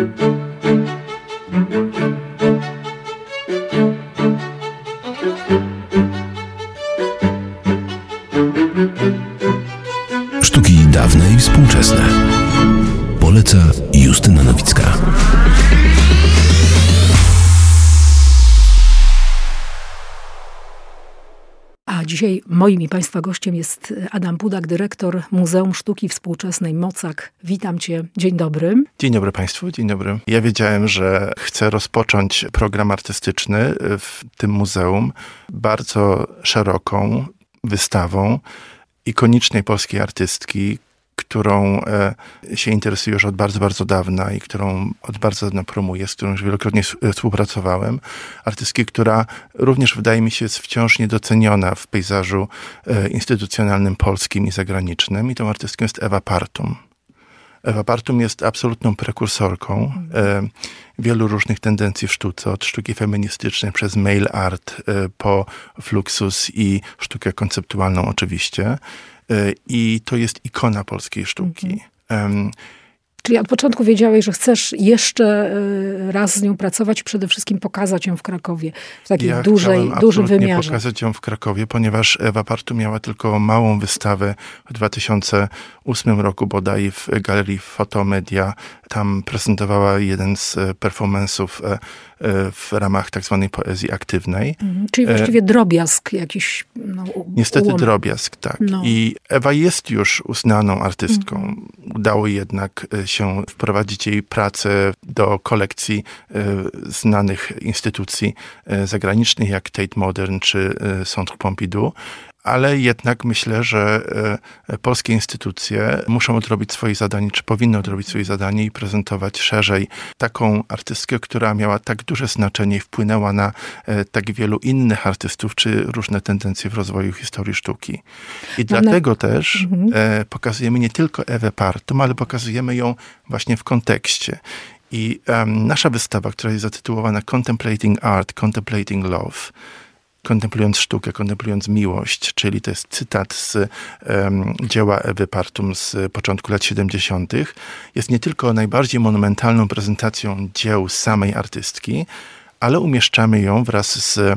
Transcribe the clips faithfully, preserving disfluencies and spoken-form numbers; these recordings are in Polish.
Sztuki dawne i współczesne. Poleca Justyna Nowicka. A dzisiaj moim i Państwa gościem jest Adam Pudak, dyrektor Muzeum Sztuki Współczesnej Mocak. Witam Cię. Dzień dobry. Dzień dobry Państwu, dzień dobry. Ja wiedziałem, że chcę rozpocząć program artystyczny w tym muzeum bardzo szeroką wystawą ikonicznej polskiej artystki, którą e, się interesuję już od bardzo, bardzo dawna i którą od bardzo dawna promuję, z którą już wielokrotnie współpracowałem. Artystki, która również wydaje mi się jest wciąż niedoceniona w pejzażu e, instytucjonalnym polskim i zagranicznym. I tą artystką jest Ewa Partum. Ewa Partum jest absolutną prekursorką e, wielu różnych tendencji w sztuce, od sztuki feministycznej przez mail art e, po fluxus i sztukę konceptualną oczywiście. I to jest ikona polskiej sztuki. Mhm. Czyli od początku wiedziałeś, że chcesz jeszcze raz z nią pracować i przede wszystkim pokazać ją w Krakowie w takiej ja dużej, dużym wymiarze. pokazać ją w Krakowie, ponieważ Ewa Partum miała tylko małą wystawę w dwa tysiące ósmym roku bodaj w Galerii Fotomedia. Tam prezentowała jeden z performance'ów w ramach tak zwanej poezji aktywnej. Mhm. Czyli właściwie drobiazg jakiś. No, Niestety ułom. drobiazg, tak. No. I Ewa jest już uznaną artystką. Mhm. Udało jednak się wprowadzić jej pracę do kolekcji znanych instytucji zagranicznych, jak Tate Modern czy Centre Pompidou. Ale jednak myślę, że e, polskie instytucje muszą odrobić swoje zadanie, czy powinny odrobić swoje zadanie i prezentować szerzej taką artystkę, która miała tak duże znaczenie i wpłynęła na e, tak wielu innych artystów, czy różne tendencje w rozwoju historii sztuki. I Mam dlatego na... też mhm. e, pokazujemy nie tylko Ewę Partum, ale pokazujemy ją właśnie w kontekście. I um, nasza wystawa, która jest zatytułowana Contemplating Art, Contemplating Love, kontemplując sztukę, kontemplując miłość, czyli to jest cytat z um, dzieła Ewy Partum z początku lat siedemdziesiątych, jest nie tylko najbardziej monumentalną prezentacją dzieł samej artystki, ale umieszczamy ją wraz z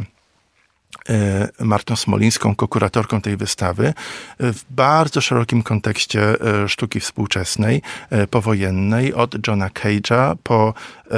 Martą Smolińską, kokuratorką tej wystawy, w bardzo szerokim kontekście sztuki współczesnej, powojennej, od Johna Cage'a po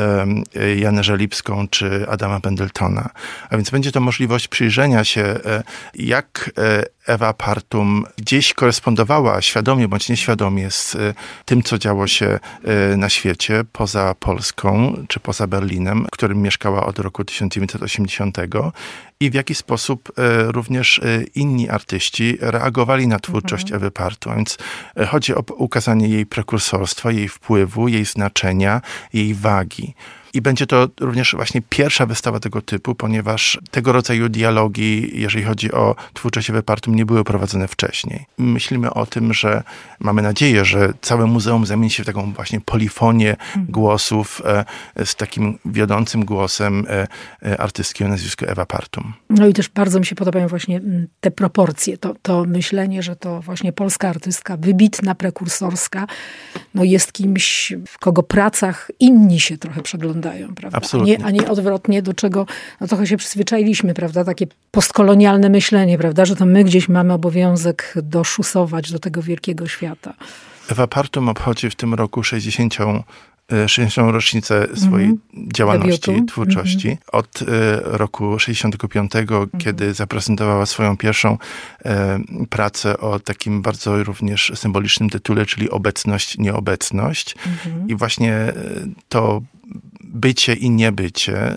Janę Żelibską czy Adama Pendletona. A więc będzie to możliwość przyjrzenia się, jak Ewa Partum gdzieś korespondowała świadomie bądź nieświadomie z tym, co działo się na świecie poza Polską czy poza Berlinem, w którym mieszkała od roku tysiąc dziewięćset osiemdziesiątego i w jaki sposób również inni artyści reagowali na twórczość mhm. Ewy Partum. A więc chodzi o ukazanie jej prekursorstwa, jej wpływu, jej znaczenia, jej wagi. I będzie to również właśnie pierwsza wystawa tego typu, ponieważ tego rodzaju dialogi, jeżeli chodzi o twórczość Ewy Partum, nie były prowadzone wcześniej. Myślimy o tym, że mamy nadzieję, że całe muzeum zamieni się w taką właśnie polifonię głosów e, z takim wiodącym głosem e, e, artystki o nazwisku Ewa Partum. No i też bardzo mi się podobają właśnie te proporcje, to, to myślenie, że to właśnie polska artystka, wybitna, prekursorska, no jest kimś, w kogo pracach inni się trochę przeglądają. Prawda? Absolutnie. A nie, a nie odwrotnie, do czego no trochę się przyzwyczailiśmy, prawda? Takie postkolonialne myślenie, prawda? Że to my gdzieś mamy obowiązek doszusować do tego wielkiego świata. Ewa Partum obchodzi w tym roku sześćdziesiątą sześćdziesiątą rocznicę swojej mm-hmm. działalności, Debiutu. twórczości. Mm-hmm. Od y, roku sześćdziesiątego piątego, mm-hmm. kiedy zaprezentowała swoją pierwszą y, pracę o takim bardzo również symbolicznym tytule, czyli Obecność, Nieobecność. Mm-hmm. I właśnie y, to bycie i niebycie,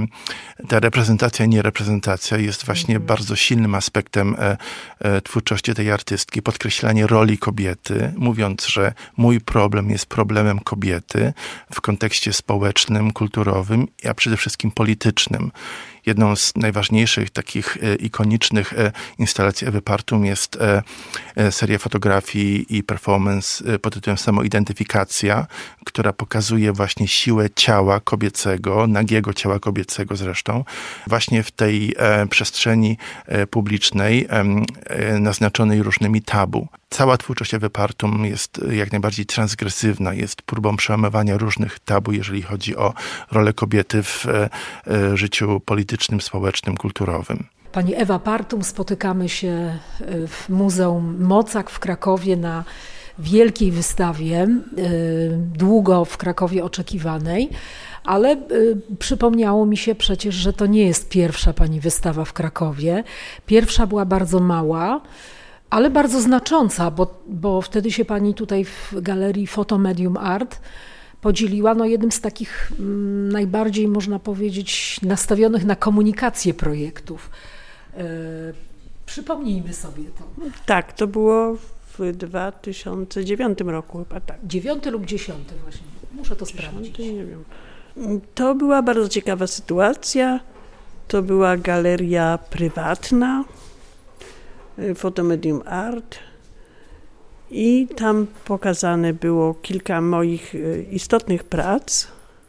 ta reprezentacja, niereprezentacja jest właśnie mm. bardzo silnym aspektem twórczości tej artystki. Podkreślanie roli kobiety, mówiąc, że mój problem jest problemem kobiety w kontekście społecznym, kulturowym, a przede wszystkim politycznym. Jedną z najważniejszych takich e, ikonicznych e, instalacji Ewy Partum jest e, e, seria fotografii i performance e, pod tytułem Samoidentyfikacja, która pokazuje właśnie siłę ciała kobiecego, nagiego ciała kobiecego zresztą, właśnie w tej e, przestrzeni e, publicznej e, e, naznaczonej różnymi tabu. Cała twórczość Ewy Partum jest jak najbardziej transgresywna, jest próbą przełamywania różnych tabu, jeżeli chodzi o rolę kobiety w życiu politycznym, społecznym, kulturowym. Pani Ewa Partum, spotykamy się w Muzeum Mocak w Krakowie na wielkiej wystawie, długo w Krakowie oczekiwanej, ale przypomniało mi się przecież, że to nie jest pierwsza pani wystawa w Krakowie. Pierwsza była bardzo mała, ale bardzo znacząca, bo, bo wtedy się pani tutaj w galerii Photo Medium Art podzieliła no, jednym z takich m, najbardziej, można powiedzieć, nastawionych na komunikację projektów. E, przypomnijmy sobie to. Tak, to było w dwa tysiące dziewiątym roku chyba tak. Dziewiąty lub dziesiąty właśnie. Muszę to sprawdzić. Nie wiem. To była bardzo ciekawa sytuacja. To była galeria prywatna, Photo Medium Art, i tam pokazane było kilka moich istotnych prac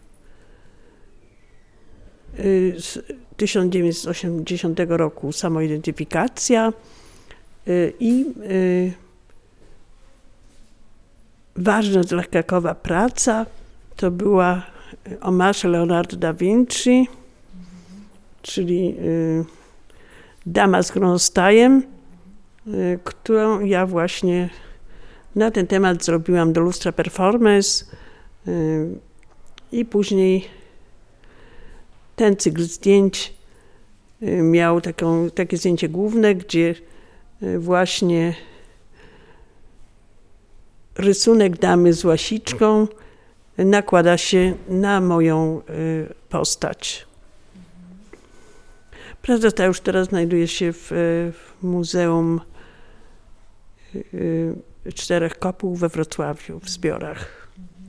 z tysiąc dziewięćset osiemdziesiątego roku, Samoidentyfikacja, i ważna dla Krakowa praca to była Hommage Leonardo da Vinci, czyli Dama z Kronstajem, którą ja właśnie na ten temat zrobiłam do lustra performance, i później ten cykl zdjęć miał taką, takie zdjęcie główne, gdzie właśnie rysunek damy z łasiczką nakłada się na moją postać. Praca ta już teraz znajduje się w, w Muzeum Czterech Kopuł we Wrocławiu, w zbiorach.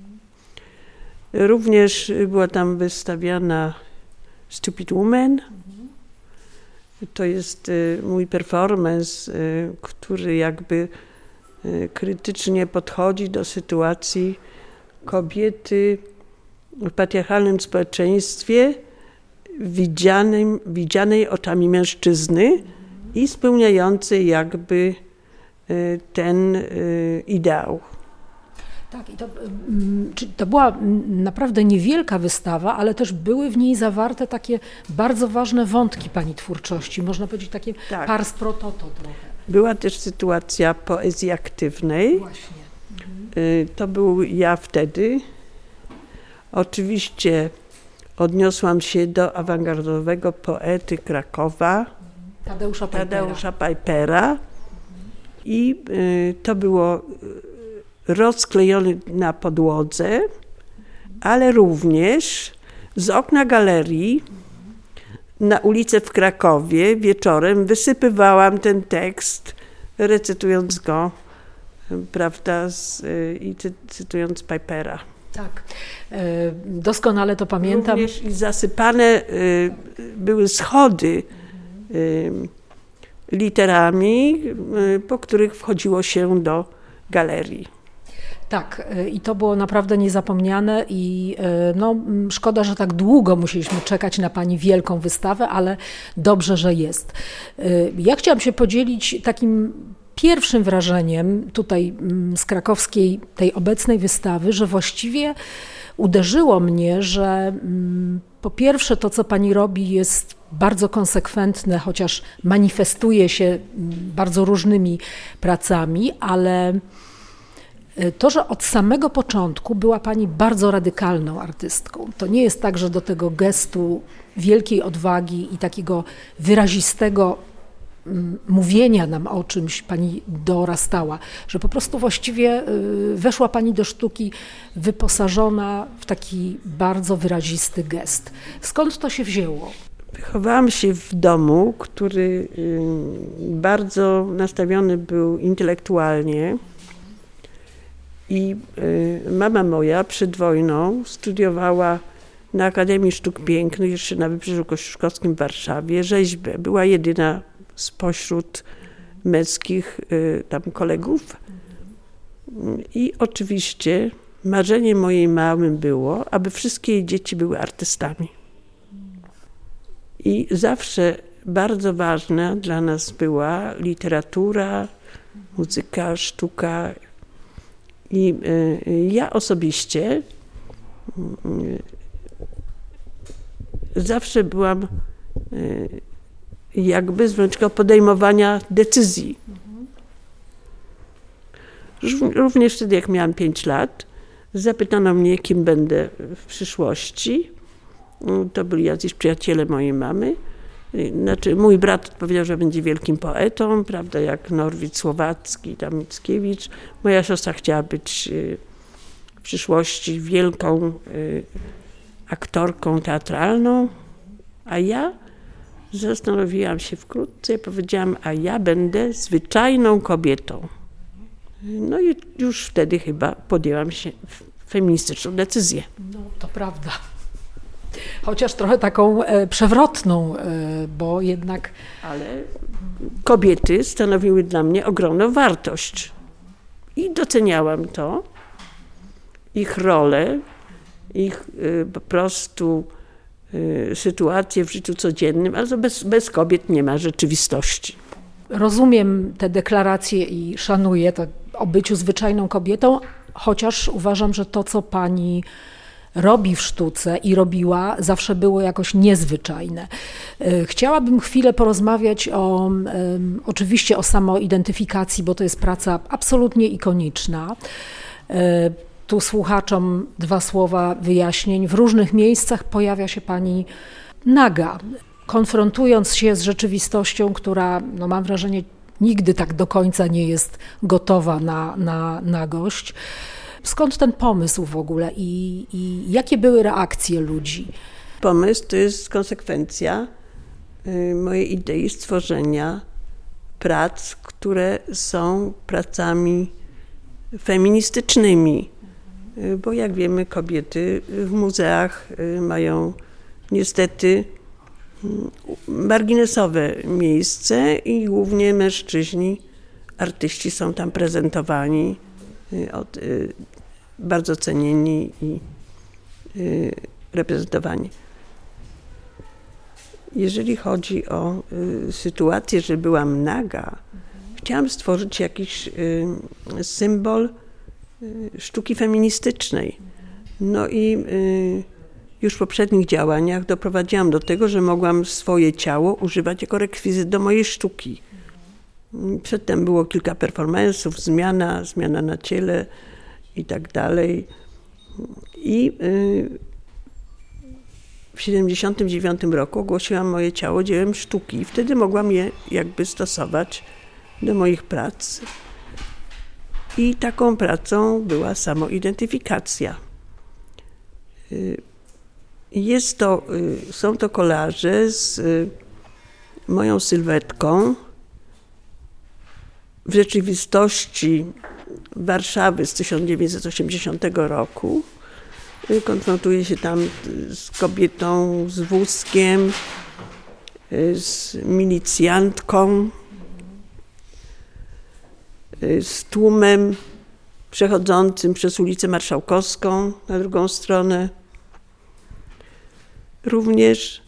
Również była tam wystawiana Stupid Woman. To jest mój performance, który jakby krytycznie podchodzi do sytuacji kobiety w patriarchalnym społeczeństwie, widzianym, widzianej oczami mężczyzny i spełniającej jakby ten ideał. Tak, i to, to była naprawdę niewielka wystawa, ale też były w niej zawarte takie bardzo ważne wątki pani twórczości, można powiedzieć takie tak. Pars pro toto trochę. Była też sytuacja poezji aktywnej. Właśnie. Mhm. To był ja wtedy. Oczywiście odniosłam się do awangardowego poety Krakowa, Tadeusza Pajpera. Tadeusza Pajpera. I y, to było rozklejone na podłodze, ale również z okna galerii na ulicę w Krakowie wieczorem wysypywałam ten tekst, recytując go, prawda, z, i cytując Pajpera. Tak, doskonale to pamiętam. Również i zasypane były schody literami, po których wchodziło się do galerii. Tak, i to było naprawdę niezapomniane i no, szkoda, że tak długo musieliśmy czekać na pani wielką wystawę, ale dobrze, że jest. Ja chciałam się podzielić takim pierwszym wrażeniem tutaj z krakowskiej, tej obecnej wystawy, że właściwie uderzyło mnie, że po pierwsze to, co pani robi, jest bardzo konsekwentne, chociaż manifestuje się bardzo różnymi pracami, ale to, że od samego początku była pani bardzo radykalną artystką. To nie jest tak, że do tego gestu wielkiej odwagi i takiego wyrazistego mówienia nam o czymś pani dorastała, że po prostu właściwie weszła pani do sztuki wyposażona w taki bardzo wyrazisty gest. Skąd to się wzięło? Wychowałam się w domu, który bardzo nastawiony był intelektualnie i mama moja przed wojną studiowała na Akademii Sztuk Pięknych, jeszcze na Wybrzeżu Kościuszkowskim w Warszawie, rzeźbę. Była jedyna spośród męskich tam kolegów. I oczywiście marzeniem mojej mamy było, aby wszystkie jej dzieci były artystami. I zawsze bardzo ważna dla nas była literatura, muzyka, sztuka. I y, ja osobiście y, zawsze byłam y, jakby zwolenniczką podejmowania decyzji. Również wtedy, jak miałam pięć lat, zapytano mnie, kim będę w przyszłości. To byli jacyś przyjaciele mojej mamy. Znaczy, mój brat odpowiedział, że będzie wielkim poetą, prawda, jak Norwid Słowacki, tam Mickiewicz. Moja siostra chciała być w przyszłości wielką aktorką teatralną, a ja zastanowiłam się wkrótce i powiedziałam, a ja będę zwyczajną kobietą. No i już wtedy chyba podjęłam się feministyczną decyzję. No, to prawda. Chociaż trochę taką e, przewrotną, e, bo jednak... Ale kobiety stanowiły dla mnie ogromną wartość. I doceniałam to, ich rolę, ich y, po prostu y, sytuację w życiu codziennym, ale bez, bez kobiet nie ma rzeczywistości. Rozumiem te deklaracje i szanuję to o byciu zwyczajną kobietą, chociaż uważam, że to, co pani robi w sztuce i robiła, zawsze było jakoś niezwyczajne. Chciałabym chwilę porozmawiać o, um, oczywiście o samoidentyfikacji, bo to jest praca absolutnie ikoniczna. Tu słuchaczom dwa słowa wyjaśnień. W różnych miejscach pojawia się pani naga, konfrontując się z rzeczywistością, która, no mam wrażenie, nigdy tak do końca nie jest gotowa na, na nagość. Skąd ten pomysł w ogóle i, i jakie były reakcje ludzi? Pomysł to jest konsekwencja mojej idei stworzenia prac, które są pracami feministycznymi. Bo jak wiemy, kobiety w muzeach mają niestety marginesowe miejsce i głównie mężczyźni, artyści są tam prezentowani, od, bardzo cenieni i reprezentowani. Jeżeli chodzi o sytuację, że byłam naga, chciałam stworzyć jakiś symbol sztuki feministycznej. No i już w poprzednich działaniach doprowadziłam do tego, że mogłam swoje ciało używać jako rekwizyt do mojej sztuki. Przedtem było kilka performance'ów, zmiana, zmiana na ciele i tak dalej. I w siedemdziesiątym dziewiątym roku ogłosiłam moje ciało dziełem sztuki i wtedy mogłam je jakby stosować do moich prac. I taką pracą była samoidentyfikacja. Jest to, są to kolaże z moją sylwetką w rzeczywistości Warszawy z tysiąc dziewięćset osiemdziesiątego roku. Konfrontuję się tam z kobietą z wózkiem, z milicjantką, z tłumem przechodzącym przez ulicę Marszałkowską na drugą stronę. Również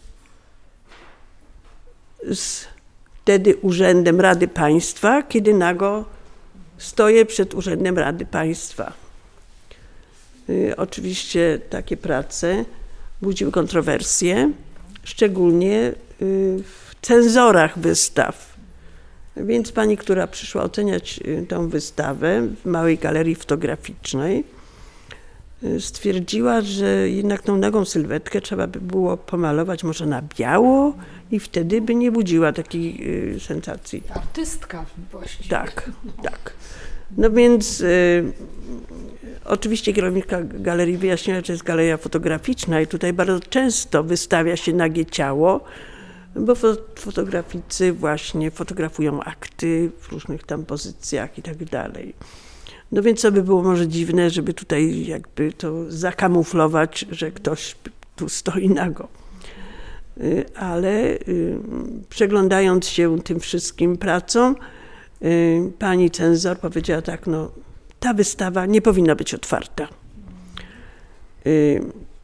z wtedy Urzędem Rady Państwa, kiedy nago stoję przed Urzędem Rady Państwa. Y, oczywiście takie prace budziły kontrowersje, szczególnie y, w cenzorach wystaw. Więc pani, która przyszła oceniać y, tą wystawę w Małej Galerii Fotograficznej, y, stwierdziła, że jednak tą nagą sylwetkę trzeba by było pomalować może na biało i wtedy by nie budziła takiej y, sensacji. Artystka właściwie. Tak, tak. No więc y, oczywiście kierowniczka galerii wyjaśniła, że to jest galeria fotograficzna i tutaj bardzo często wystawia się nagie ciało, bo fotograficy właśnie fotografują akty w różnych tam pozycjach i tak dalej. No więc to by było może dziwne, żeby tutaj jakby to zakamuflować, że ktoś tu stoi nago. Y, ale y, przeglądając się tym wszystkim pracom, y, pani cenzor powiedziała tak, no ta wystawa nie powinna być otwarta. Y,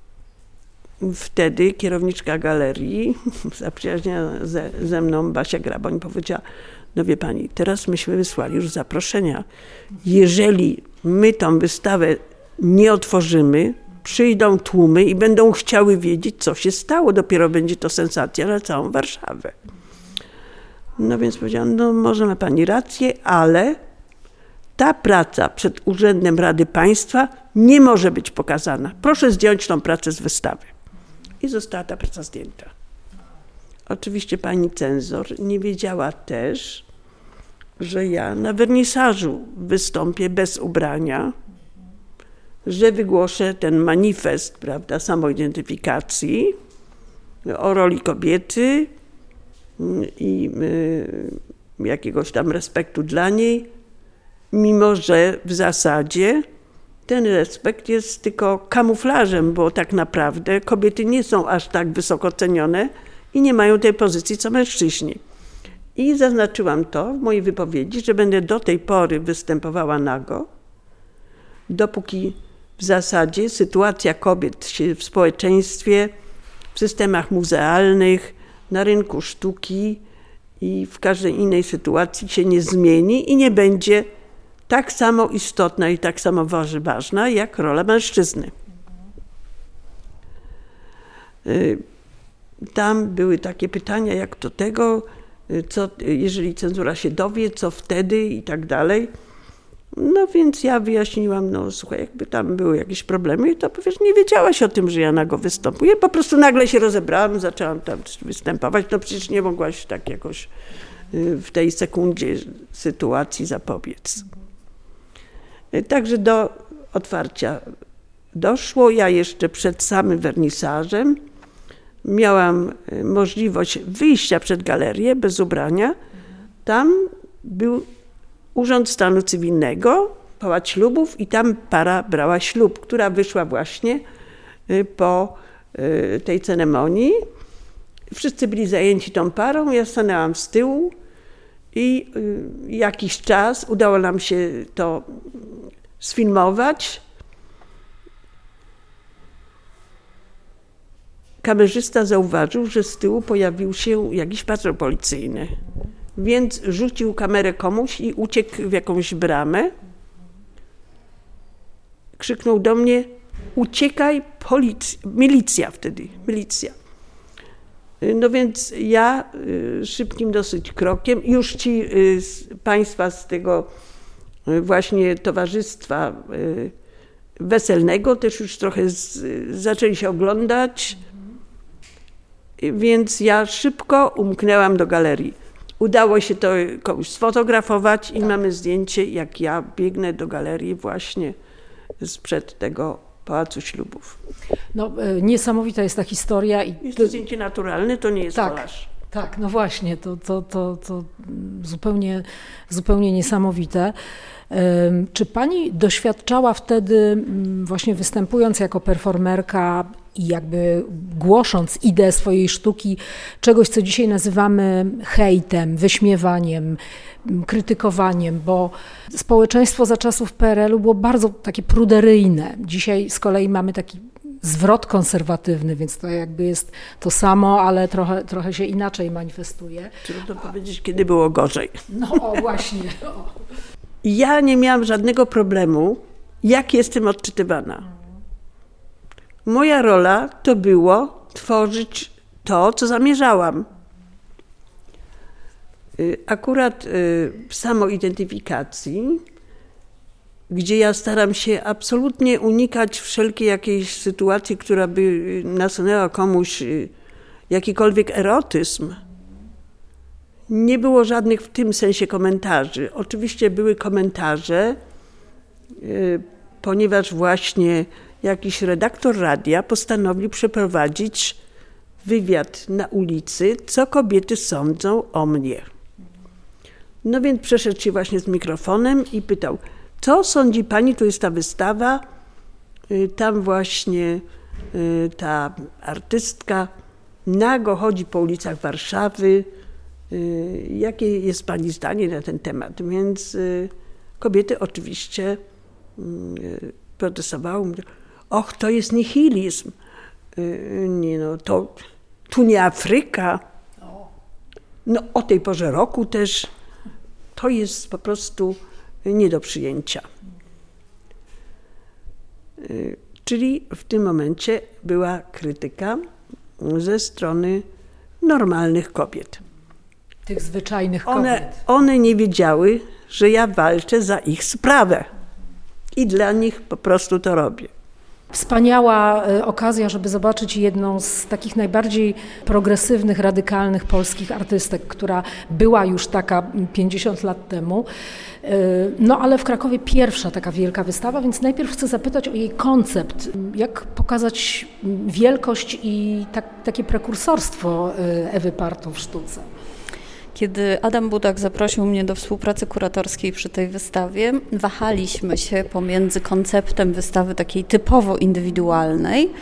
wtedy kierowniczka galerii, zaprzyjaźniona ze, ze mną, Basia Graboń, powiedziała, No wie pani, teraz myśmy wysłali już zaproszenia. Jeżeli my tą wystawę nie otworzymy, przyjdą tłumy i będą chciały wiedzieć, co się stało. Dopiero będzie to sensacja na całą Warszawę. No więc powiedziałam, no może ma pani rację, ale ta praca przed Urzędem Rady Państwa nie może być pokazana. Proszę zdjąć tą pracę z wystawy. I została ta praca zdjęta. Oczywiście pani cenzor nie wiedziała też, że ja na wernisażu wystąpię bez ubrania, że wygłoszę ten manifest, prawda, samoidentyfikacji o roli kobiety i y, jakiegoś tam respektu dla niej, mimo że w zasadzie ten respekt jest tylko kamuflażem, bo tak naprawdę kobiety nie są aż tak wysoko cenione i nie mają tej pozycji co mężczyźni. I zaznaczyłam to w mojej wypowiedzi, że będę do tej pory występowała nago, dopóki w zasadzie sytuacja kobiet się w społeczeństwie, w systemach muzealnych, na rynku sztuki i w każdej innej sytuacji się nie zmieni i nie będzie tak samo istotna i tak samo ważna jak rola mężczyzny. Tam były takie pytania jak do tego, co, jeżeli cenzura się dowie, co wtedy i tak dalej. No więc ja wyjaśniłam, no słuchaj, jakby tam były jakieś problemy, to powiesz, nie wiedziałaś o tym, że ja nago występuję. Po prostu nagle się rozebrałam, zaczęłam tam występować. No przecież nie mogłaś tak jakoś w tej sekundzie sytuacji zapobiec. Także do otwarcia doszło. Ja jeszcze przed samym wernisażem miałam możliwość wyjścia przed galerię bez ubrania. Tam był Urząd Stanu Cywilnego, Pałac Ślubów i tam para brała ślub, która wyszła właśnie po tej ceremonii. Wszyscy byli zajęci tą parą, ja stanęłam z tyłu i jakiś czas udało nam się to sfilmować. Kamerzysta zauważył, że z tyłu pojawił się jakiś patrol policyjny. Więc rzucił kamerę komuś i uciekł w jakąś bramę. Krzyknął do mnie, uciekaj, policja, milicja wtedy, milicja. No więc ja szybkim dosyć krokiem, już ci z państwa z tego właśnie towarzystwa weselnego też już trochę z, zaczęli się oglądać, więc ja szybko umknęłam do galerii. Udało się to komuś sfotografować i mamy zdjęcie, jak ja biegnę do galerii właśnie sprzed tego Pałacu Ślubów. No, niesamowita jest ta historia. I jest to zdjęcie naturalne, to nie jest tak, kolaż. Tak, no właśnie, to, to, to, to zupełnie, zupełnie niesamowite. Czy pani doświadczała wtedy, właśnie występując jako performerka i jakby głosząc ideę swojej sztuki, czegoś, co dzisiaj nazywamy hejtem, wyśmiewaniem, krytykowaniem, bo społeczeństwo za czasów P R L u było bardzo takie pruderyjne. Dzisiaj z kolei mamy taki zwrot konserwatywny, więc to jakby jest to samo, ale trochę, trochę się inaczej manifestuje. Trudno powiedzieć, kiedy było gorzej. No o, właśnie. O. Ja nie miałam żadnego problemu, jak jestem odczytywana. Moja rola to było tworzyć to, co zamierzałam. Akurat w samoidentyfikacji, gdzie ja staram się absolutnie unikać wszelkiej jakiejś sytuacji, która by nasunęła komuś jakikolwiek erotyzm, nie było żadnych w tym sensie komentarzy. Oczywiście były komentarze, ponieważ właśnie jakiś redaktor radia postanowił przeprowadzić wywiad na ulicy, co kobiety sądzą o mnie. No więc przeszedł się właśnie z mikrofonem i pytał, co sądzi pani, tu jest ta wystawa, tam właśnie ta artystka nago chodzi po ulicach Warszawy, jakie jest pani zdanie na ten temat? Więc kobiety oczywiście protestowały, mówią, och, to jest nihilizm, nie no, to tu nie Afryka, no o tej porze roku też to jest po prostu nie do przyjęcia. Czyli w tym momencie była krytyka ze strony normalnych kobiet. Tych zwyczajnych one, kobiet. One nie wiedziały, że ja walczę za ich sprawę i dla nich po prostu to robię. Wspaniała okazja, żeby zobaczyć jedną z takich najbardziej progresywnych, radykalnych polskich artystek, która była już taka pięćdziesiąt lat temu. No ale w Krakowie pierwsza taka wielka wystawa, więc najpierw chcę zapytać o jej koncept. Jak pokazać wielkość i tak, takie prekursorstwo Ewy Partum w sztuce? Kiedy Adam Budak zaprosił mnie do współpracy kuratorskiej przy tej wystawie, wahaliśmy się pomiędzy konceptem wystawy takiej typowo indywidualnej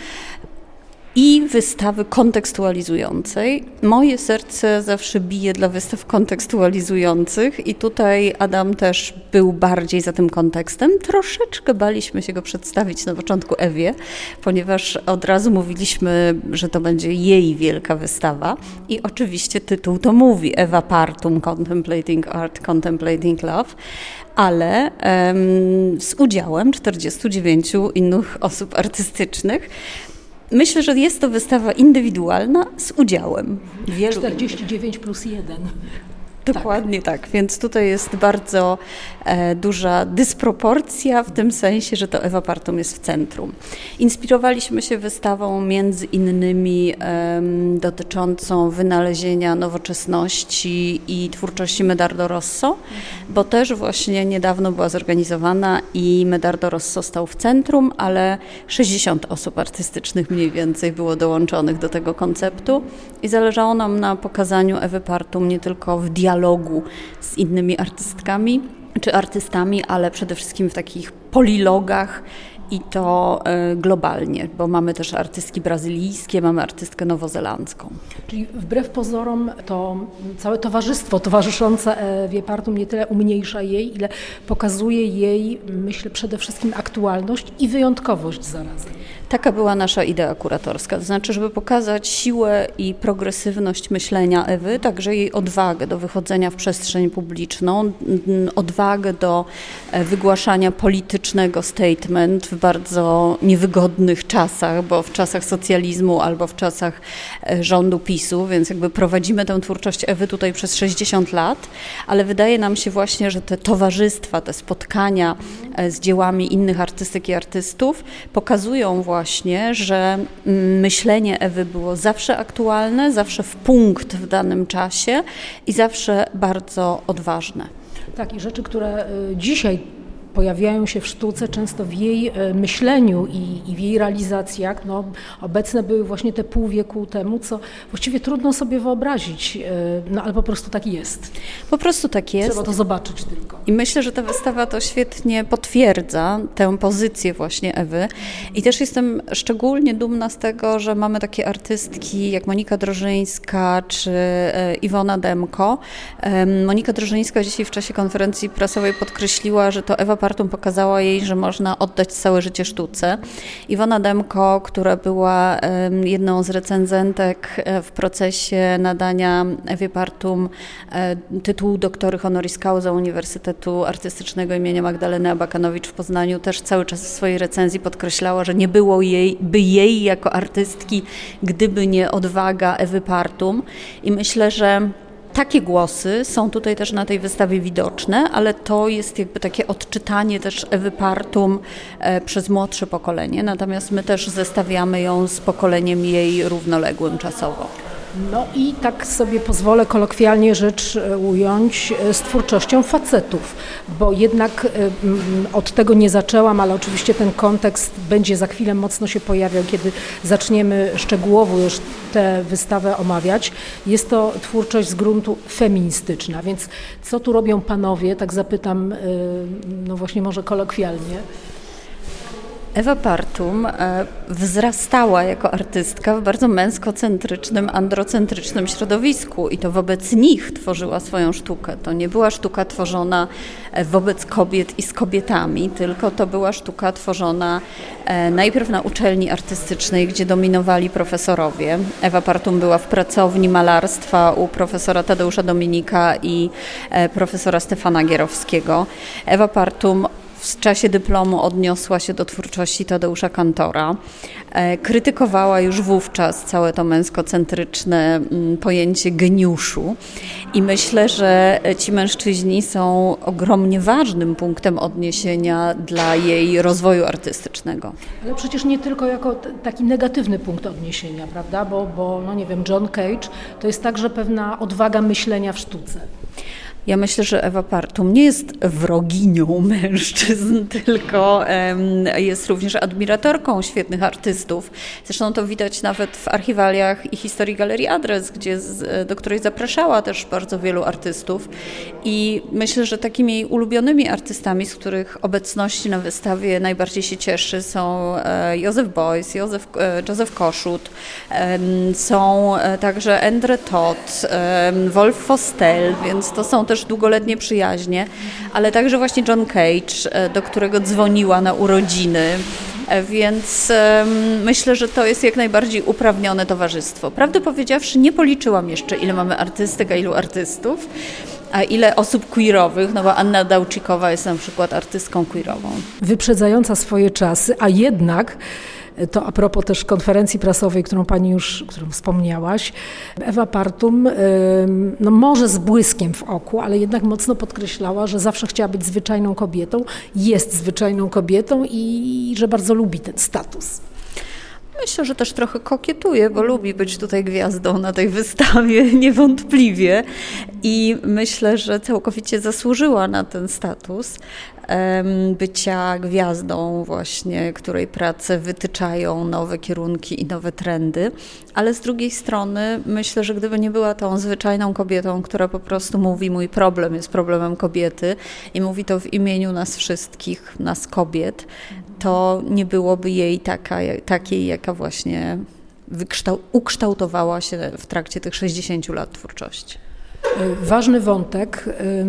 i wystawy kontekstualizującej. Moje serce zawsze bije dla wystaw kontekstualizujących i tutaj Adam też był bardziej za tym kontekstem. Troszeczkę baliśmy się go przedstawić na początku Ewie, ponieważ od razu mówiliśmy, że to będzie jej wielka wystawa i oczywiście tytuł to mówi Ewa Partum, Contemplating Art, Contemplating Love, ale um, z udziałem czterdziestu dziewięciu innych osób artystycznych. Myślę, że jest to wystawa indywidualna z udziałem wielu. czterdzieści dziewięć plus jeden. Dokładnie tak. tak, więc tutaj jest bardzo e, duża dysproporcja w tym sensie, że to Ewa Partum jest w centrum. Inspirowaliśmy się wystawą między innymi e, dotyczącą wynalezienia nowoczesności i twórczości Medardo Rosso, bo też właśnie niedawno była zorganizowana i Medardo Rosso stał w centrum, ale sześćdziesiąt osób artystycznych mniej więcej było dołączonych do tego konceptu i zależało nam na pokazaniu Ewy Partum nie tylko w dialogu z innymi artystkami czy artystami, ale przede wszystkim w takich polilogach i to y, globalnie, bo mamy też artystki brazylijskie, mamy artystkę nowozelandzką. Czyli wbrew pozorom to całe towarzystwo towarzyszące Ewie Partum nie tyle umniejsza jej, ile pokazuje jej, myślę, przede wszystkim aktualność i wyjątkowość zarazem. Taka była nasza idea kuratorska, to znaczy, żeby pokazać siłę i progresywność myślenia Ewy, także jej odwagę do wychodzenia w przestrzeń publiczną, odwagę do wygłaszania politycznego statement w bardzo niewygodnych czasach, bo w czasach socjalizmu albo w czasach rządu PiSu, więc jakby prowadzimy tę twórczość Ewy tutaj przez sześćdziesiąt lat, ale wydaje nam się właśnie, że te towarzystwa, te spotkania z dziełami innych artystek i artystów pokazują właśnie, że myślenie Ewy było zawsze aktualne, zawsze w punkt w danym czasie i zawsze bardzo odważne. Tak, i rzeczy, które dzisiaj pojawiają się w sztuce, często w jej myśleniu i, i w jej realizacjach, no, obecne były właśnie te pół wieku temu, co właściwie trudno sobie wyobrazić, no ale po prostu tak jest. Po prostu tak jest. Trzeba to zobaczyć tylko. I myślę, że ta wystawa to świetnie potwierdza tę pozycję właśnie Ewy. I też jestem szczególnie dumna z tego, że mamy takie artystki jak Monika Drożyńska czy Iwona Demko. Monika Drożyńska dzisiaj w czasie konferencji prasowej podkreśliła, że to Ewa Partum pokazała jej, że można oddać całe życie sztuce. Iwona Demko, która była jedną z recenzentek w procesie nadania Ewie Partum tytułu doktory honoris causa Uniwersytetu Artystycznego imienia Magdaleny Abakanowicz w Poznaniu, też cały czas w swojej recenzji podkreślała, że nie było jej, by jej jako artystki, gdyby nie odwaga Ewy Partum. I myślę, że takie głosy są tutaj też na tej wystawie widoczne, ale to jest jakby takie odczytanie też Ewy Partum e, przez młodsze pokolenie, natomiast my też zestawiamy ją z pokoleniem jej równoległym czasowo. No i tak sobie pozwolę kolokwialnie rzecz ująć z twórczością facetów, bo jednak od tego nie zaczęłam, ale oczywiście ten kontekst będzie za chwilę mocno się pojawiał, kiedy zaczniemy szczegółowo już tę wystawę omawiać. Jest to twórczość z gruntu feministyczna, więc co tu robią panowie, tak zapytam, no właśnie może kolokwialnie. Ewa Partum wzrastała jako artystka w bardzo męskocentrycznym, androcentrycznym środowisku i to wobec nich tworzyła swoją sztukę. To nie była sztuka tworzona wobec kobiet i z kobietami, tylko to była sztuka tworzona najpierw na uczelni artystycznej, gdzie dominowali profesorowie. Ewa Partum była w pracowni malarstwa u profesora Tadeusza Dominika i profesora Stefana Gierowskiego. Ewa Partum w czasie dyplomu odniosła się do twórczości Tadeusza Kantora. Krytykowała już wówczas całe to męskocentryczne pojęcie geniuszu i myślę, że ci mężczyźni są ogromnie ważnym punktem odniesienia dla jej rozwoju artystycznego. Ale przecież nie tylko jako t- taki negatywny punkt odniesienia, prawda? Bo, bo no nie wiem, John Cage to jest także pewna odwaga myślenia w sztuce. Ja myślę, że Ewa Partum nie jest wroginią mężczyzn, tylko um, jest również admiratorką świetnych artystów. Zresztą to widać nawet w archiwaliach i historii Galerii Adres, gdzie z, do której zapraszała też bardzo wielu artystów. I myślę, że takimi jej ulubionymi artystami, z których obecności na wystawie najbardziej się cieszy, są e, Józef Beuys, Józef, e, Józef Koszut, e, są e, także Endre Todt, e, Wolf Fostel, więc to są też długoletnie przyjaźnie, ale także właśnie John Cage, do którego dzwoniła na urodziny, więc um, myślę, że to jest jak najbardziej uprawnione towarzystwo. Prawdę powiedziawszy, nie policzyłam jeszcze, ile mamy artystek, a ilu artystów, a ile osób queerowych, no bo Anna Dałczykowa jest na przykład artystką queerową. Wyprzedzająca swoje czasy, a jednak to a propos też konferencji prasowej, którą pani już, którą wspomniałaś, Ewa Partum, no może z błyskiem w oku, ale jednak mocno podkreślała, że zawsze chciała być zwyczajną kobietą, jest zwyczajną kobietą i że bardzo lubi ten status. Myślę, że też trochę kokietuje, bo lubi być tutaj gwiazdą na tej wystawie, niewątpliwie. I myślę, że całkowicie zasłużyła na ten status bycia gwiazdą właśnie, której prace wytyczają nowe kierunki i nowe trendy. Ale z drugiej strony myślę, że gdyby nie była tą zwyczajną kobietą, która po prostu mówi, mój problem jest problemem kobiety i mówi to w imieniu nas wszystkich, nas kobiet, to nie byłoby jej taka, takiej, jaka właśnie wykształ- ukształtowała się w trakcie tych sześćdziesięciu lat twórczości. Ważny wątek.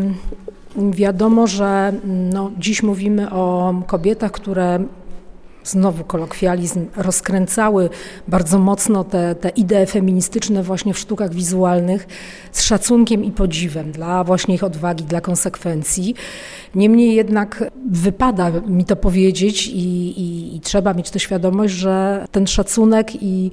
Wiadomo, że no, dziś mówimy o kobietach, które, znowu kolokwializm, rozkręcały bardzo mocno te, te idee feministyczne właśnie w sztukach wizualnych z szacunkiem i podziwem dla właśnie ich odwagi, dla konsekwencji. Niemniej jednak wypada mi to powiedzieć i, i, i trzeba mieć tę świadomość, że ten szacunek i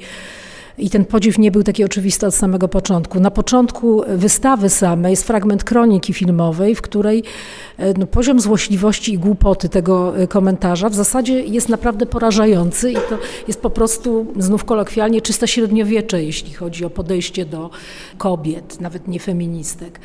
I ten podziw nie był taki oczywisty od samego początku. Na początku wystawy samej jest fragment kroniki filmowej, w której no, poziom złośliwości i głupoty tego komentarza w zasadzie jest naprawdę porażający i to jest po prostu, znów kolokwialnie, czyste średniowiecze, jeśli chodzi o podejście do kobiet, nawet nie feministek.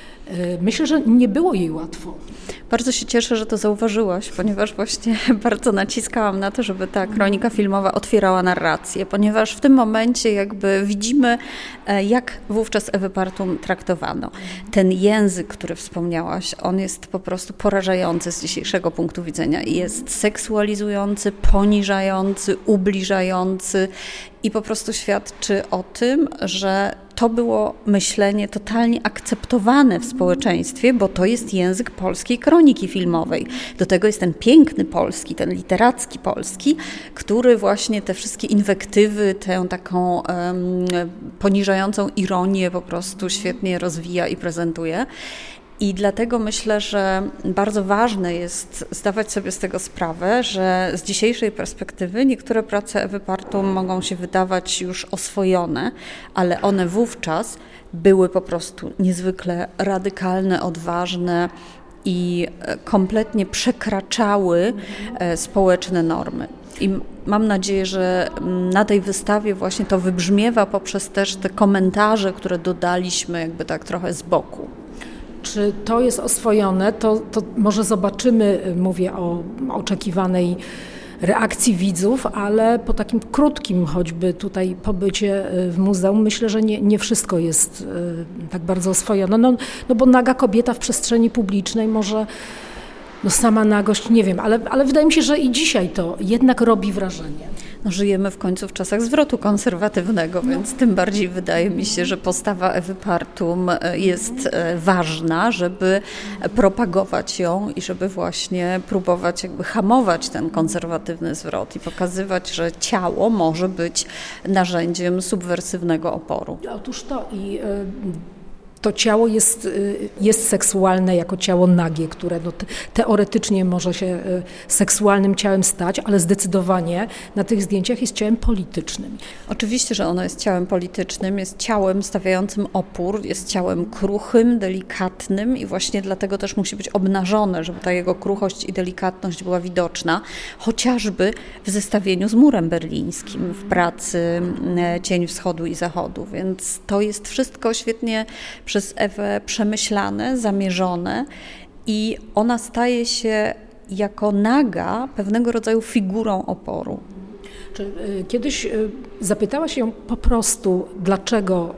Myślę, że nie było jej łatwo. Bardzo się cieszę, że to zauważyłaś, ponieważ właśnie bardzo naciskałam na to, żeby ta kronika filmowa otwierała narrację, ponieważ w tym momencie jakby widzimy, jak wówczas Ewę Partum traktowano. Ten język, który wspomniałaś, on jest po prostu porażający z dzisiejszego punktu widzenia. Jest seksualizujący, poniżający, ubliżający i po prostu świadczy o tym, że to było myślenie totalnie akceptowane w społeczeństwie, bo to jest język polskiej kroniki filmowej. Do tego jest ten piękny polski, ten literacki polski, który właśnie te wszystkie inwektywy, tę taką um, poniżającą ironię po prostu świetnie rozwija i prezentuje. I dlatego myślę, że bardzo ważne jest zdawać sobie z tego sprawę, że z dzisiejszej perspektywy niektóre prace Ewy Partum mogą się wydawać już oswojone, ale one wówczas były po prostu niezwykle radykalne, odważne i kompletnie przekraczały społeczne normy. I mam nadzieję, że na tej wystawie właśnie to wybrzmiewa poprzez też te komentarze, które dodaliśmy jakby tak trochę z boku. Czy to jest oswojone, to, to może zobaczymy, mówię o oczekiwanej reakcji widzów, ale po takim krótkim choćby tutaj pobycie w muzeum myślę, że nie, nie wszystko jest tak bardzo oswojone. No, no bo naga kobieta w przestrzeni publicznej może no sama nagość, nie wiem, ale, ale wydaje mi się, że i dzisiaj to jednak robi wrażenie. No, żyjemy w końcu w czasach zwrotu konserwatywnego, no. Więc tym bardziej wydaje mi się, że postawa Ewy Partum jest ważna, żeby propagować ją i żeby właśnie próbować jakby hamować ten konserwatywny zwrot i pokazywać, że ciało może być narzędziem subwersywnego oporu. Otóż to i y- to ciało jest, jest seksualne jako ciało nagie, które no te, teoretycznie może się seksualnym ciałem stać, ale zdecydowanie na tych zdjęciach jest ciałem politycznym. Oczywiście, że ono jest ciałem politycznym, jest ciałem stawiającym opór, jest ciałem kruchym, delikatnym i właśnie dlatego też musi być obnażone, żeby ta jego kruchość i delikatność była widoczna, chociażby w zestawieniu z murem berlińskim, w pracy Cień Wschodu i Zachodu, więc to jest wszystko świetnie przez Ewę przemyślane, zamierzone i ona staje się jako naga pewnego rodzaju figurą oporu. Czy kiedyś zapytałaś ją po prostu, dlaczego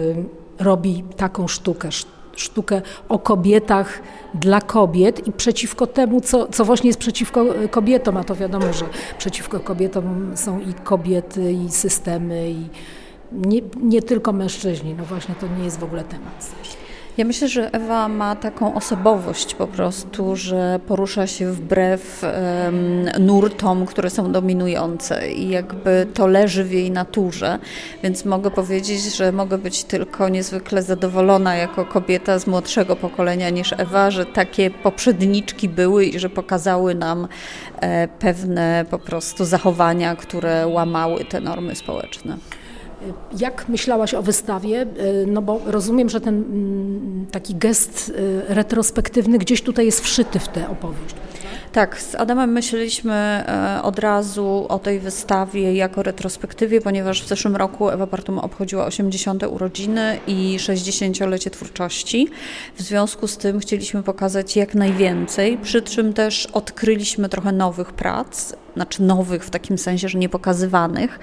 robi taką sztukę, sztukę o kobietach dla kobiet i przeciwko temu, co, co właśnie jest przeciwko kobietom, a to wiadomo, że przeciwko kobietom są i kobiety, i systemy, i Nie, nie tylko mężczyźni, no właśnie to nie jest w ogóle temat. Ja myślę, że Ewa ma taką osobowość po prostu, że porusza się wbrew um, nurtom, które są dominujące i jakby to leży w jej naturze, więc mogę powiedzieć, że mogę być tylko niezwykle zadowolona jako kobieta z młodszego pokolenia niż Ewa, że takie poprzedniczki były i że pokazały nam e, pewne po prostu zachowania, które łamały te normy społeczne. Jak myślałaś o wystawie? No bo rozumiem, że ten taki gest retrospektywny gdzieś tutaj jest wszyty w tę opowieść. Tak, z Adamem myśleliśmy od razu o tej wystawie jako retrospektywie, ponieważ w zeszłym roku Ewa Partum obchodziła osiemdziesiąte urodziny i sześćdziesięciolecie twórczości. W związku z tym chcieliśmy pokazać jak najwięcej, przy czym też odkryliśmy trochę nowych prac, znaczy nowych w takim sensie, że niepokazywanych.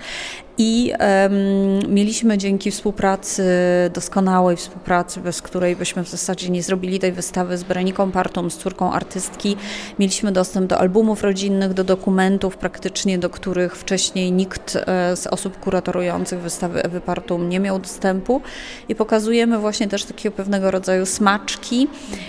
I um, mieliśmy dzięki współpracy, doskonałej współpracy, bez której byśmy w zasadzie nie zrobili tej wystawy z Bereniką Partum, z córką artystki, mieliśmy dostęp do albumów rodzinnych, do dokumentów praktycznie, do których wcześniej nikt z osób kuratorujących wystawy Ewy Partum nie miał dostępu i pokazujemy właśnie też takiego pewnego rodzaju smaczki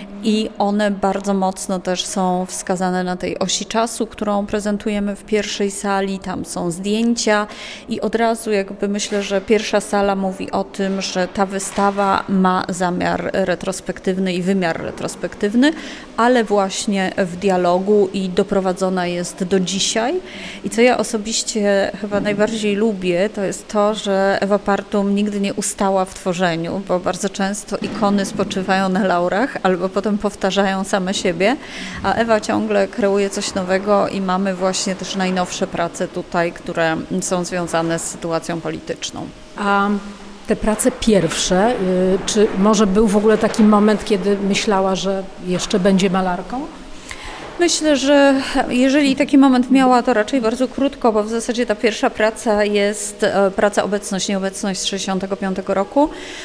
i one bardzo mocno też są wskazane na tej osi czasu, którą prezentujemy w pierwszej sali, tam są zdjęcia i od razu jakby myślę, że pierwsza sala mówi o tym, że ta wystawa ma zamiar retrospektywny i wymiar retrospektywny, ale właśnie w dialogu i doprowadzona jest do dzisiaj. I co ja osobiście chyba najbardziej lubię, to jest to, że Ewa Partum nigdy nie ustała w tworzeniu, bo bardzo często ikony spoczywają na laurach albo potem powtarzają same siebie, a Ewa ciągle kreuje coś nowego i mamy właśnie też najnowsze prace tutaj, które są związane z sytuacją polityczną. A te prace pierwsze, czy może był w ogóle taki moment, kiedy myślała, że jeszcze będzie malarką? Myślę, że jeżeli taki moment miała, to raczej bardzo krótko, bo w zasadzie ta pierwsza praca jest, praca obecność, nieobecność z sześćdziesiątego piątego roku,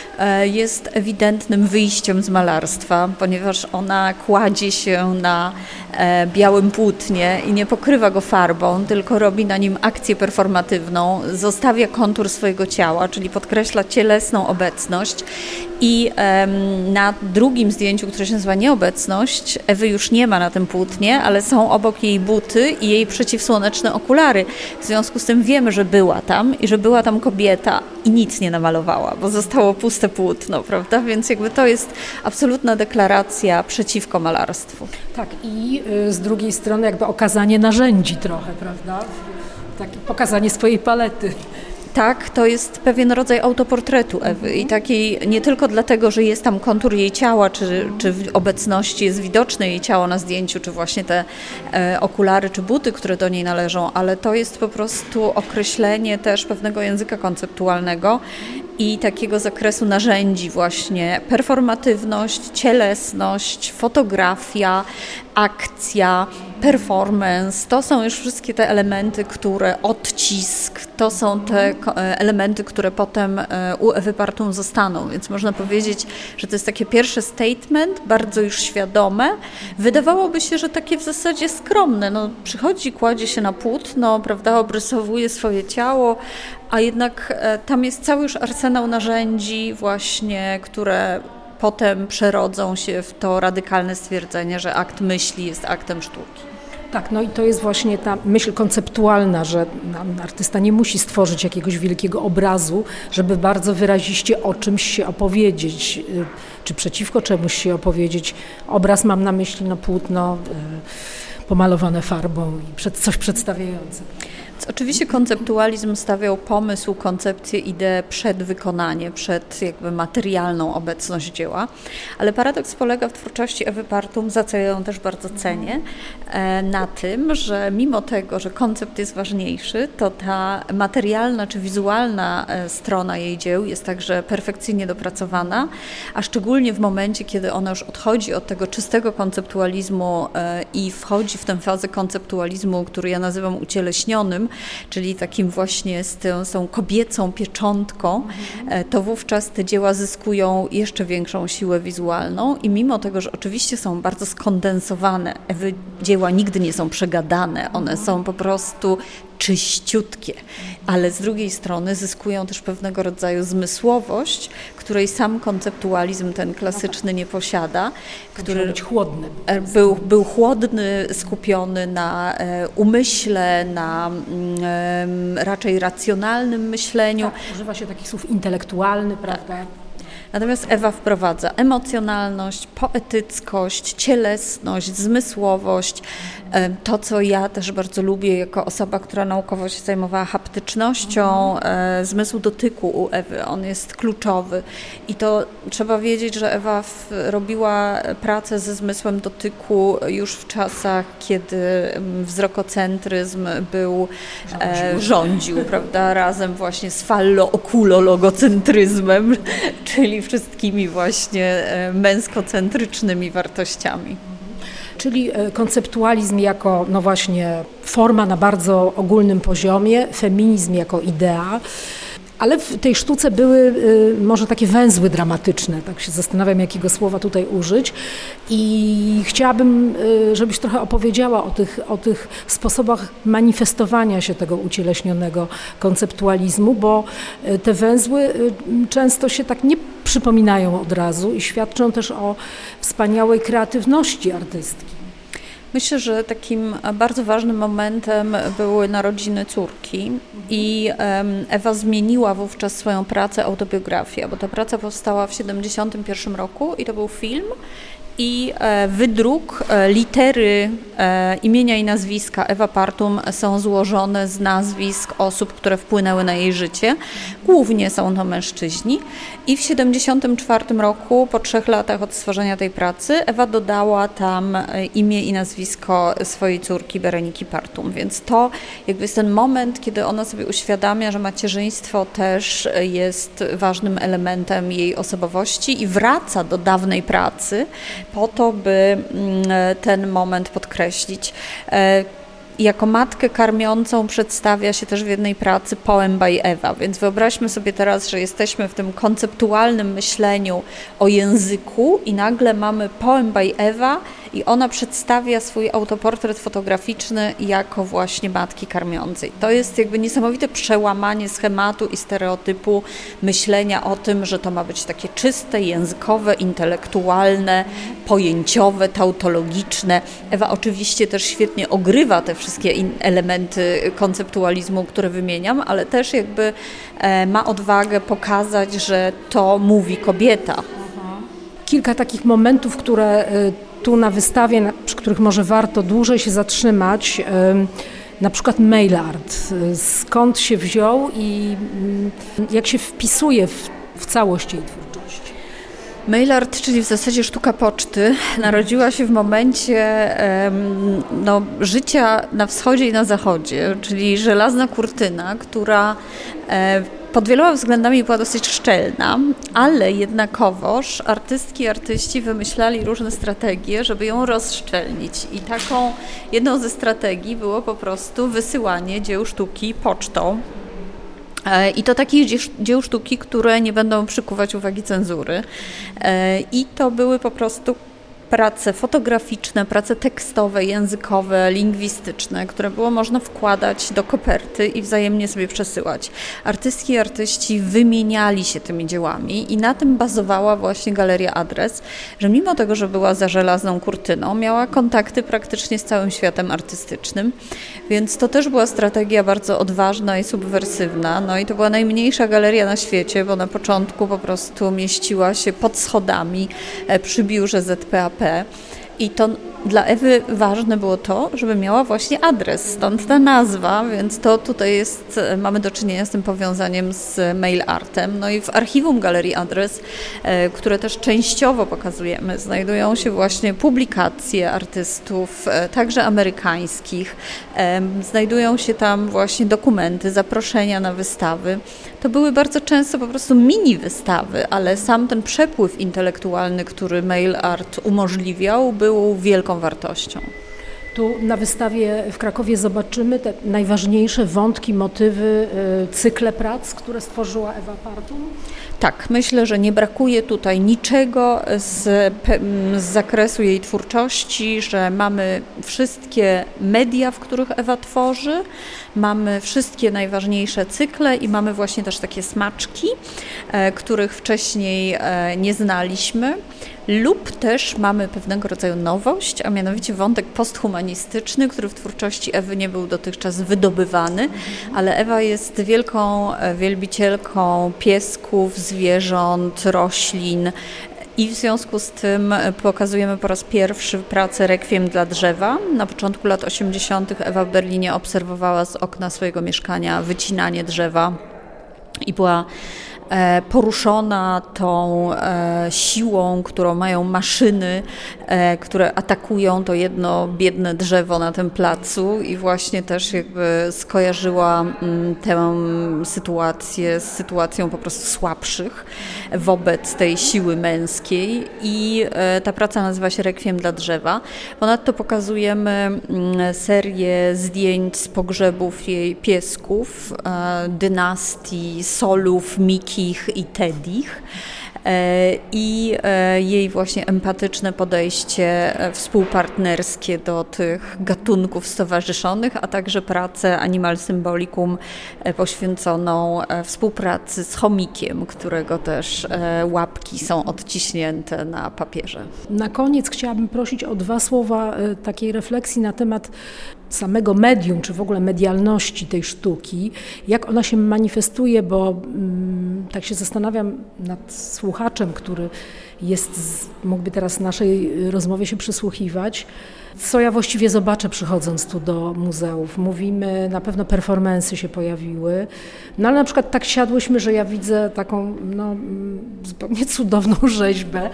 jest ewidentnym wyjściem z malarstwa, ponieważ ona kładzie się na białym płótnie i nie pokrywa go farbą, tylko robi na nim akcję performatywną, zostawia kontur swojego ciała, czyli podkreśla cielesną obecność. I um, na drugim zdjęciu, które się nazywa Nieobecność, Ewy już nie ma na tym płótnie, ale są obok jej buty i jej przeciwsłoneczne okulary. W związku z tym wiemy, że była tam i że była tam kobieta i nic nie namalowała, bo zostało puste płótno, prawda? Więc jakby to jest absolutna deklaracja przeciwko malarstwu. Tak, i y, z drugiej strony jakby okazanie narzędzi trochę, prawda? Takie pokazanie swojej palety. Tak, to jest pewien rodzaj autoportretu Ewy i takiej nie tylko dlatego, że jest tam kontur jej ciała, czy, czy w obecności jest widoczne jej ciało na zdjęciu, czy właśnie te e, okulary, czy buty, które do niej należą, ale to jest po prostu określenie też pewnego języka konceptualnego i takiego zakresu narzędzi właśnie performatywność, cielesność, fotografia, akcja, performance. To są już wszystkie te elementy, które odcisk, to są te elementy, które potem u Ewy Partum zostaną, więc można powiedzieć, że to jest takie pierwsze statement, bardzo już świadome. Wydawałoby się, że takie w zasadzie skromne. No, przychodzi, kładzie się na płótno, prawda, obrysowuje swoje ciało, a jednak tam jest cały już arsenał narzędzi właśnie, które potem przerodzą się w to radykalne stwierdzenie, że akt myśli jest aktem sztuki. Tak, no i to jest właśnie ta myśl konceptualna, że artysta nie musi stworzyć jakiegoś wielkiego obrazu, żeby bardzo wyraziście o czymś się opowiedzieć, czy przeciwko czemuś się opowiedzieć. Obraz mam na myśli, no płótno pomalowane farbą i coś przedstawiające. Oczywiście konceptualizm stawiał pomysł, koncepcję, ideę przed wykonanie, przed jakby materialną obecność dzieła, ale paradoks polega w twórczości Ewy Partum, za co ja ją też bardzo cenię, na tym, że mimo tego, że koncept jest ważniejszy, to ta materialna czy wizualna strona jej dzieł jest także perfekcyjnie dopracowana, a szczególnie w momencie, kiedy ona już odchodzi od tego czystego konceptualizmu i wchodzi w tę fazę konceptualizmu, który ja nazywam ucieleśnionym, czyli takim właśnie z tą, z tą kobiecą pieczątką, to wówczas te dzieła zyskują jeszcze większą siłę wizualną i mimo tego, że oczywiście są bardzo skondensowane, Ewy dzieła nigdy nie są przegadane, one są po prostu czyściutkie, ale z drugiej strony zyskują też pewnego rodzaju zmysłowość, której sam konceptualizm ten klasyczny nie posiada, który być chłodny. Był, był chłodny, skupiony na umyśle, na um, raczej racjonalnym myśleniu. Tak, używa się takich słów intelektualny, prawda? Natomiast Ewa wprowadza emocjonalność, poetyckość, cielesność, zmysłowość. To, co ja też bardzo lubię jako osoba, która naukowo się zajmowała haptycznością, zmysł dotyku u Ewy, on jest kluczowy. I to trzeba wiedzieć, że Ewa w, robiła pracę ze zmysłem dotyku już w czasach, kiedy wzrokocentryzm był, rządził, e, rządził prawda, razem właśnie z fallo-okulo-logocentryzmem, czyli wszystkimi właśnie męskocentrycznymi wartościami. Czyli konceptualizm jako, no właśnie, forma na bardzo ogólnym poziomie, feminizm jako idea, ale w tej sztuce były y, może takie węzły dramatyczne, tak się zastanawiam, jakiego słowa tutaj użyć i chciałabym, y, żebyś trochę opowiedziała o tych, o tych sposobach manifestowania się tego ucieleśnionego konceptualizmu, bo y, te węzły y, często się tak nie przypominają od razu i świadczą też o wspaniałej kreatywności artystki. Myślę, że takim bardzo ważnym momentem były narodziny córki i Ewa zmieniła wówczas swoją pracę, autobiografię, bo ta praca powstała w siedemdziesiątym pierwszym roku i to był film i wydruk, litery imienia i nazwiska Ewa Partum są złożone z nazwisk osób, które wpłynęły na jej życie. Głównie są to mężczyźni. I w siedemdziesiątym czwartym roku, po trzech latach od stworzenia tej pracy, Ewa dodała tam imię i nazwisko swojej córki Bereniki Partum. Więc to jakby jest ten moment, kiedy ona sobie uświadamia, że macierzyństwo też jest ważnym elementem jej osobowości i wraca do dawnej pracy, po to, by ten moment podkreślić. Jako matkę karmiącą przedstawia się też w jednej pracy Poem by Ewa, więc wyobraźmy sobie teraz, że jesteśmy w tym konceptualnym myśleniu o języku i nagle mamy Poem by Ewa i ona przedstawia swój autoportret fotograficzny jako właśnie matki karmiącej. To jest jakby niesamowite przełamanie schematu i stereotypu myślenia o tym, że to ma być takie czyste, językowe, intelektualne, pojęciowe, tautologiczne. Ewa oczywiście też świetnie ogrywa te wszystkie elementy konceptualizmu, które wymieniam, ale też jakby ma odwagę pokazać, że to mówi kobieta. Kilka takich momentów, które tu na wystawie, przy których może warto dłużej się zatrzymać, na przykład mail art. Skąd się wziął i jak się wpisuje w, w całość jej twórczości? Mail art, czyli w zasadzie sztuka poczty, narodziła się w momencie no, życia na wschodzie i na zachodzie, czyli żelazna kurtyna, która pod wieloma względami była dosyć szczelna, ale jednakowoż artystki i artyści wymyślali różne strategie, żeby ją rozszczelnić. I taką jedną ze strategii było po prostu wysyłanie dzieł sztuki pocztą. I to takich dzieł sztuki, które nie będą przykuwać uwagi cenzury. I to były po prostu prace fotograficzne, prace tekstowe, językowe, lingwistyczne, które było można wkładać do koperty i wzajemnie sobie przesyłać. Artystki i artyści wymieniali się tymi dziełami i na tym bazowała właśnie Galeria Adres, że mimo tego, że była za żelazną kurtyną, miała kontakty praktycznie z całym światem artystycznym, więc to też była strategia bardzo odważna i subwersywna. No i to była najmniejsza galeria na świecie, bo na początku po prostu mieściła się pod schodami przy biurze Z P A P. I to dla Ewy ważne było to, żeby miała właśnie adres, stąd ta nazwa, więc to tutaj jest, mamy do czynienia z tym powiązaniem z mail artem. No i w archiwum Galerii Adres, które też częściowo pokazujemy, znajdują się właśnie publikacje artystów, także amerykańskich. Znajdują się tam właśnie dokumenty, zaproszenia na wystawy. To były bardzo często po prostu mini wystawy, ale sam ten przepływ intelektualny, który mail art umożliwiał, był wielką wartością. Tu na wystawie w Krakowie zobaczymy te najważniejsze wątki, motywy, cykle prac, które stworzyła Ewa Partum. Tak, myślę, że nie brakuje tutaj niczego z, z zakresu jej twórczości, że mamy wszystkie media, w których Ewa tworzy, mamy wszystkie najważniejsze cykle i mamy właśnie też takie smaczki, e, których wcześniej e, nie znaliśmy. Lub też mamy pewnego rodzaju nowość, a mianowicie wątek posthumanistyczny, który w twórczości Ewy nie był dotychczas wydobywany, ale Ewa jest wielką wielbicielką piesków, zwierząt, roślin i w związku z tym pokazujemy po raz pierwszy pracę Rekwiem dla drzewa. Na początku lat osiemdziesiątych Ewa w Berlinie obserwowała z okna swojego mieszkania wycinanie drzewa i była poruszona tą e, siłą, którą mają maszyny, e, które atakują to jedno biedne drzewo na tym placu i właśnie też jakby skojarzyła m, tę sytuację z sytuacją po prostu słabszych wobec tej siły męskiej i e, ta praca nazywa się Rekwiem dla drzewa. Ponadto pokazujemy m, serię zdjęć z pogrzebów jej piesków, e, dynastii Solów, Miki i Teddych i jej właśnie empatyczne podejście współpartnerskie do tych gatunków stowarzyszonych, a także pracę Animal Symbolicum poświęconą współpracy z chomikiem, którego też łapki są odciśnięte na papierze. Na koniec chciałabym prosić o dwa słowa takiej refleksji na temat samego medium, czy w ogóle medialności tej sztuki, jak ona się manifestuje, bo mm, tak się zastanawiam nad słuchaczem, który jest, mógłby teraz naszej rozmowie się przysłuchiwać, co ja właściwie zobaczę przychodząc tu do muzeów. Mówimy, na pewno performance'y się pojawiły, no ale na przykład tak siadłyśmy, że ja widzę taką no, zupełnie cudowną rzeźbę.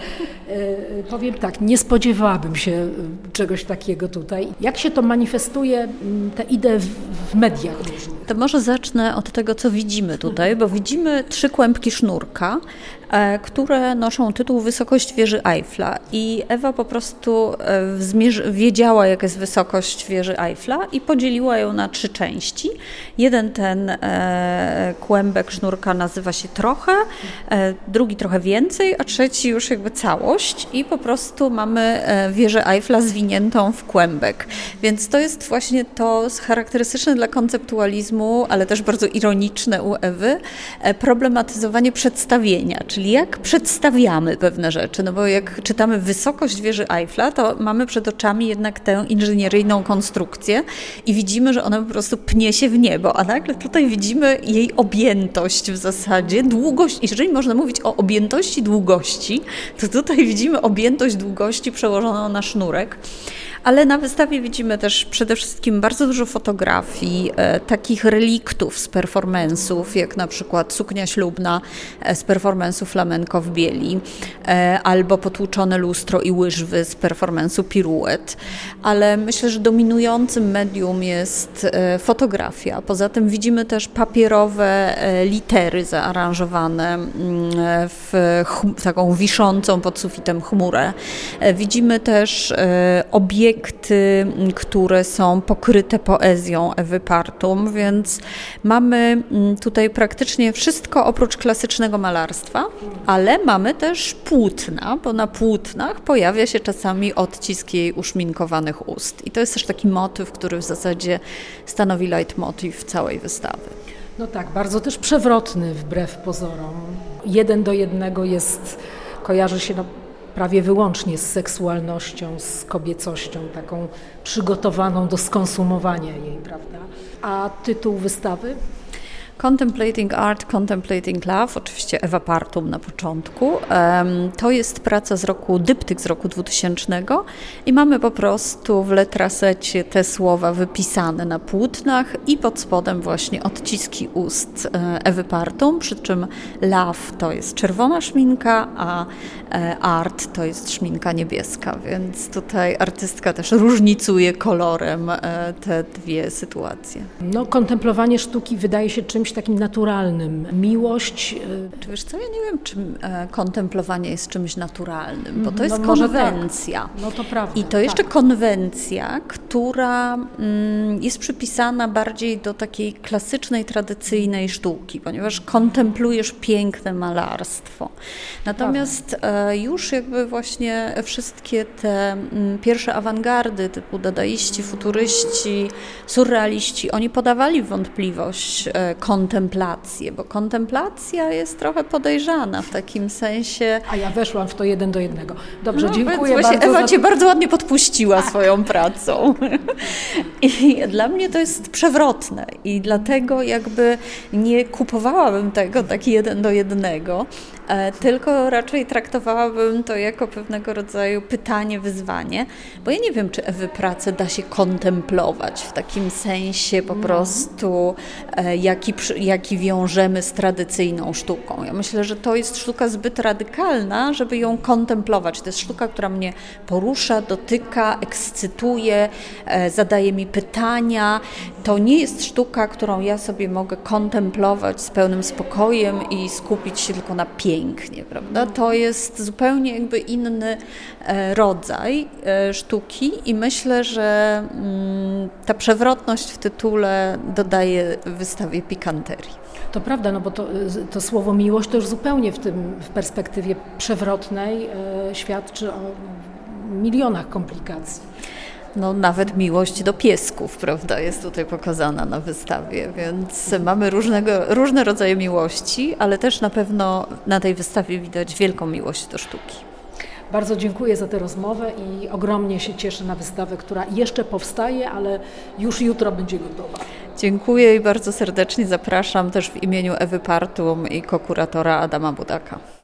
Yy, powiem tak, nie spodziewałabym się czegoś takiego tutaj. Jak się to manifestuje, te idee w, w mediach różnych? To może zacznę od tego, co widzimy tutaj, bo widzimy trzy kłębki sznurka, które noszą tytuł Wysokość wieży Eiffla i Ewa po prostu zmierzy, wiedziała, jaka jest wysokość wieży Eiffla i podzieliła ją na trzy części. Jeden ten e, kłębek sznurka nazywa się trochę, e, drugi trochę więcej, a trzeci już jakby całość i po prostu mamy e, wieżę Eiffla zwiniętą w kłębek. Więc to jest właśnie to charakterystyczne dla konceptualizmu, ale też bardzo ironiczne u Ewy, e, problematyzowanie przedstawienia, czyli jak przedstawiamy pewne rzeczy, no bo jak czytamy wysokość wieży Eiffla, to mamy przed oczami jednak tę inżynieryjną konstrukcję i widzimy, że ona po prostu pnie się w niebo, a nagle tutaj widzimy jej objętość w zasadzie, długość, jeżeli można mówić o objętości długości, to tutaj widzimy objętość długości przełożoną na sznurek. Ale na wystawie widzimy też przede wszystkim bardzo dużo fotografii, e, takich reliktów z performance'ów, jak na przykład suknia ślubna e, z performance'u Flamenco w bieli, e, albo potłuczone lustro i łyżwy z performance'u Piruet. Ale myślę, że dominującym medium jest e, fotografia. Poza tym widzimy też papierowe e, litery zaaranżowane m, w chum, taką wiszącą pod sufitem chmurę. E, widzimy też e, obiekty obiekty, które są pokryte poezją Ewy Partum, więc mamy tutaj praktycznie wszystko oprócz klasycznego malarstwa, ale mamy też płótna, bo na płótnach pojawia się czasami odcisk jej uszminkowanych ust. I to jest też taki motyw, który w zasadzie stanowi leitmotiv całej wystawy. No tak, bardzo też przewrotny wbrew pozorom. Jeden do jednego jest, kojarzy się no, prawie wyłącznie z seksualnością, z kobiecością, taką przygotowaną do skonsumowania jej, prawda? A tytuł wystawy? Contemplating Art, Contemplating Love, oczywiście Ewa Partum na początku. To jest praca z roku, dyptyk z roku dwutysięcznego i mamy po prostu w letrasecie te słowa wypisane na płótnach i pod spodem właśnie odciski ust Ewy Partum, przy czym love to jest czerwona szminka, a art to jest szminka niebieska, więc tutaj artystka też różnicuje kolorem te dwie sytuacje. No, kontemplowanie sztuki wydaje się czymś takim naturalnym. Miłość... Czy wiesz co, ja nie wiem, czy e, kontemplowanie jest czymś naturalnym, bo to jest no, może konwencja. Tak. No to prawda. I to jeszcze tak. konwencja, która mm, jest przypisana bardziej do takiej klasycznej, tradycyjnej sztuki, ponieważ kontemplujesz piękne malarstwo. Natomiast e, już jakby właśnie wszystkie te m, pierwsze awangardy typu dadaiści, futuryści, surrealiści, oni podawali w wątpliwość e, kontemplację, bo kontemplacja jest trochę podejrzana w takim sensie. A ja weszłam w to jeden do jednego. Dobrze, no, dziękuję właśnie bardzo. Ewa za... cię bardzo ładnie podpuściła tak. swoją pracą. I dla mnie to jest przewrotne i dlatego jakby nie kupowałabym tego tak jeden do jednego, tylko raczej traktowałabym to jako pewnego rodzaju pytanie, wyzwanie, bo ja nie wiem, czy Ewy pracę da się kontemplować w takim sensie po prostu, jaki, jaki wiążemy z tradycyjną sztuką. Ja myślę, że to jest sztuka zbyt radykalna, żeby ją kontemplować. To jest sztuka, która mnie porusza, dotyka, ekscytuje, zadaje mi pytania. To nie jest sztuka, którą ja sobie mogę kontemplować z pełnym spokojem i skupić się tylko na pięknie, prawda? To jest zupełnie jakby inny rodzaj sztuki i myślę, że ta przewrotność w tytule dodaje wystawie pikanterii. To prawda, no bo to, to słowo miłość to już zupełnie w tym, w perspektywie przewrotnej e, świadczy o milionach komplikacji. No nawet miłość do piesków, prawda, jest tutaj pokazana na wystawie, więc mamy różnego, różne rodzaje miłości, ale też na pewno na tej wystawie widać wielką miłość do sztuki. Bardzo dziękuję za tę rozmowę i ogromnie się cieszę na wystawę, która jeszcze powstaje, ale już jutro będzie gotowa. Dziękuję i bardzo serdecznie zapraszam też w imieniu Ewy Partum i kokuratora Adama Budaka.